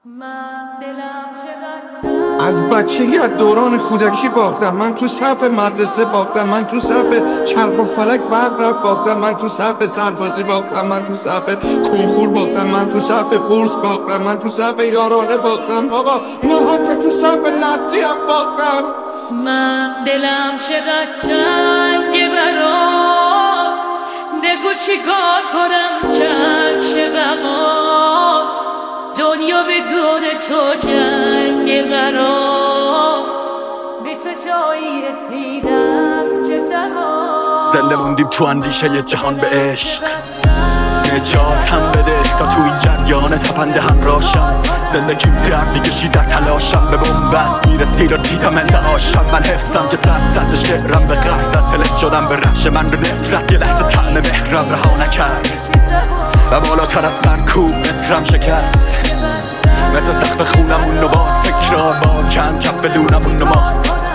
از بچگی از دوران کودکی باختم، من تو صف مدرسه باختم، من تو صف چرخ و فلک برق رفت باختم، من تو صف سربازی باختم، من تو صف کنکور باختم، من تو صف بورس باختم، من تو صف یارانه باختم، آقا من حتی تو صف نظری هم باختم. من دلم چقدر تنگه برات، بگو چی کار کنم چند شه بقا، دنیا بدون تو جنگ قرار، به تو جایی رسیدم که تمام. زنده موندیم تو اندیشه ی جهان به عشق، نجات هم بده تا تو این جریان تپنده هم راشم. زندگیم درد میکشی در تلاشم، به بومبست میرسید و دیدم انتعاشم. من حفظم که سطح شعرم به قهر زد، تلس شدم به رخش من به نفرت، یه لحظه طعم مهرم رها نکرد و بالاتر از سرکوب مترم شکست. مثل سقف خونمون رو باز تکرار بار کم کف لونمون رو ما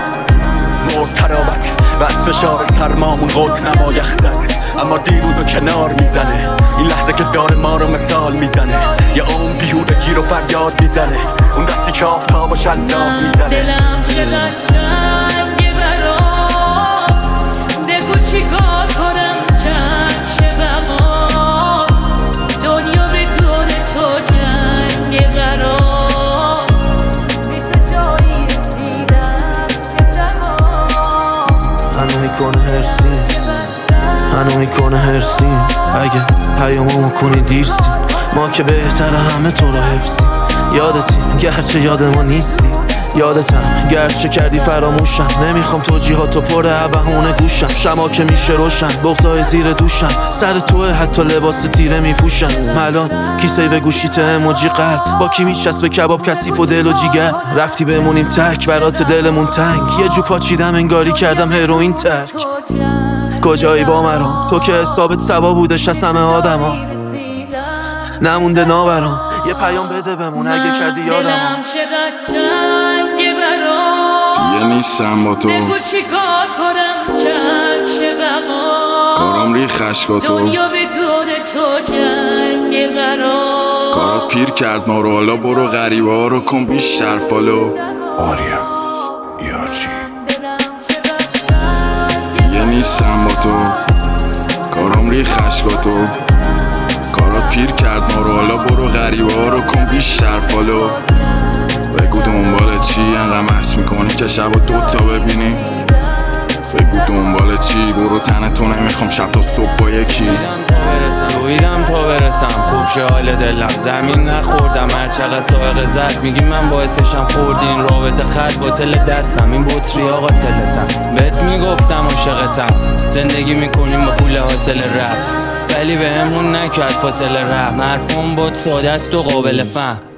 مرد تراوت و از فشار سرمامون قط نما یخ زد، اما دیروزو کنار میزنه این لحظه که داره ما رو مثال میزنه. یه عمر بیهودگی رو فریاد میزنه، اون دستی که آفتاب و شلاق میزنه. دلم چقدر تنگه برات، بگو چی کار کنم چند شه بقا، دنیا بدون تو جنگ قرار، به تو جایی رسیدم که تمام. منو میکنه هرسیم، منو میکنه هرسیم، اگه پیاممو کنی دیرسیم، ما که بهتره همه تو رو حفظیم. یادتیم گرچه یاد ما نیستی، یادتم گرچه کردی فراموشم. نمیخوام توجیهاتو پر بهونه گوشم، شما که میشه روشن بغضای زیر دوشم، سر توه حتی لباس تیره میپوشم. ملان کیسه به گوشیت اموجی قلب، با کی میچسبه کباب کثیف و دل و جیگر. رفتی بمونیم تک برات دلمون تنگ، یه جو پاچیدم انگاری کردم هروئین ترک. کجایی با مرام تو که حسابت سبا بودش از همه آدما، نمونده نابرام یه پیام بده بمون اگه کردی یادم. دلم چقدر تنگه برات، دیگه نیستم با تو، بگو چی کار کنم چند شه بقا، کارام ری خشکاتو، دنیا بدون تو جنگ قرار، کارات پیر کرد ما رو، حالا برو غریبه ها رو کن بیشتر فالو. آریا یارچی دیگه نیستم با تو، کارام ری خشکاتو، کارات پیر کرد ما رو، حالا برو غریبه ها رو کن بیشتر فالو. بگو دنبال چی انقدر مست میکنی که شب و دوتا ببینی، بگو دنبال چی برو تنتو نمیخوام شب تا صبح با یکی. رویدم تا برسم خوب شه حال دلم، زمین نخوردم هر چقدر سائق زد، میگی من باعثشم خوردی این رابطه خط باطل دستم، این بطری آقا تلتم. بهت میگفتم عاشقتم، زندگی میکنیم با پول حاصل رپ، ولی به همون نکرد فاصله رحم. حرفم بود ساده است و قابل فهم،